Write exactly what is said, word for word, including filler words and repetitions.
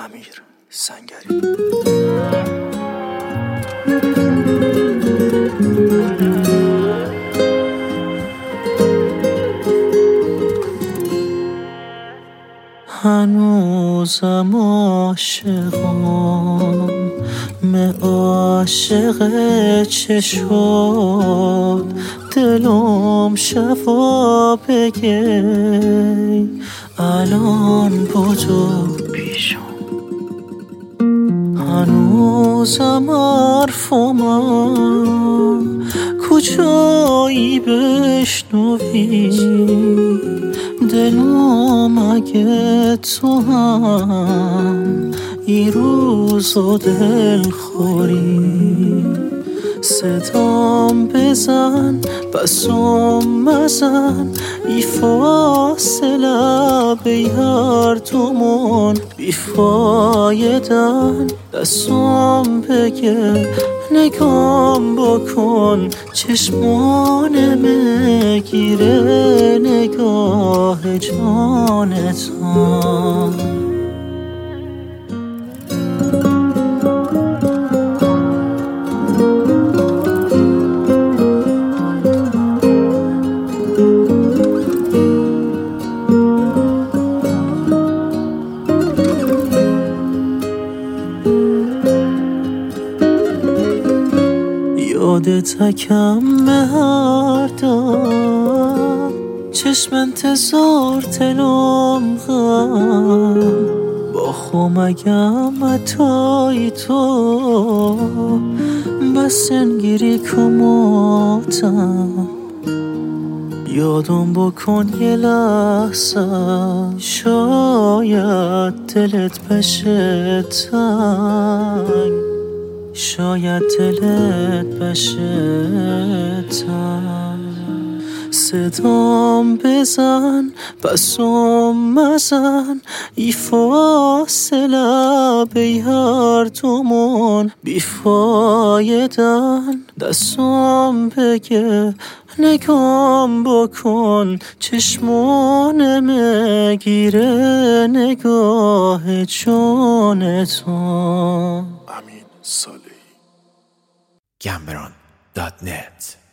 امیر سنگری. هنوزم عاشقم مه عاشق چه شد دلم شفا بگی الان بودو پیشم هنوزم حرفم کجایی بشنوی دلم اگه تو هم ای روز و دل خوری صدام بزن بسم مزن ای فاصله به هر دومون بیفایدن دستم بگه نگام بکن چشمانم گیره نگاه جانتان یادت کم هر دم چشم انتظار تلوم غم با خمگم اتای تو بس انگیری کماتم یادم بکن یه لحظه شاید دلت بشه تنگ شاید دلت بشه تنگ صدام بزن بسم مزن ای فاصله به هر دومون بیفایدن دستم بگه نگام بکن چشمانم گیره نگاه جانتان. امین صالحی گمبران دات نت